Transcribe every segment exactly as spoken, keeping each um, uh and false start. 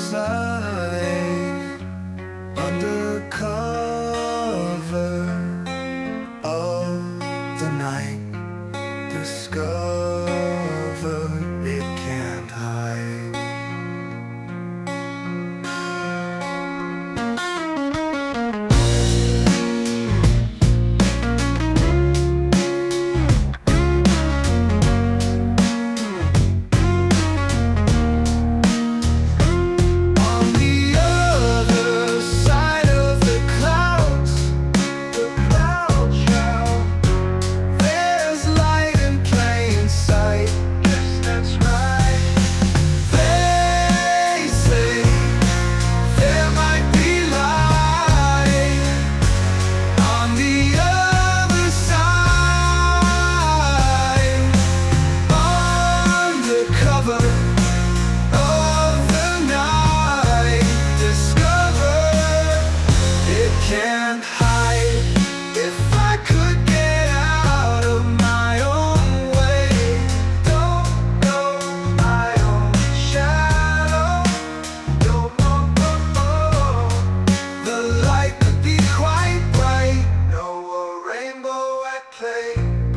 side, under cover of the night, discover it can't hide. Can't hide. If I could get out of my own way, don't know my own shadow, don't know. The light could be quite bright, know a rainbow at play.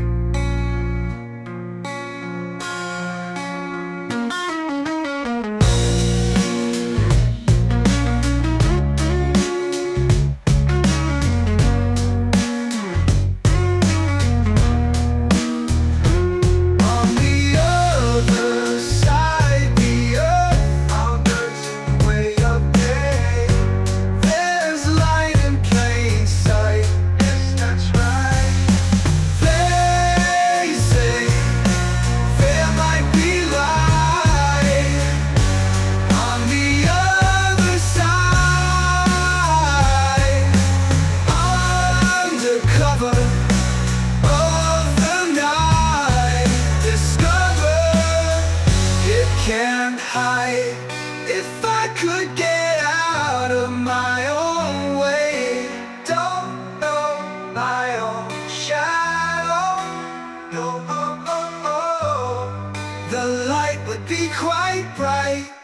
Can't hide. If I could get out of my own way, don't know my own shadow, no, oh, oh, oh. The light would be quite bright.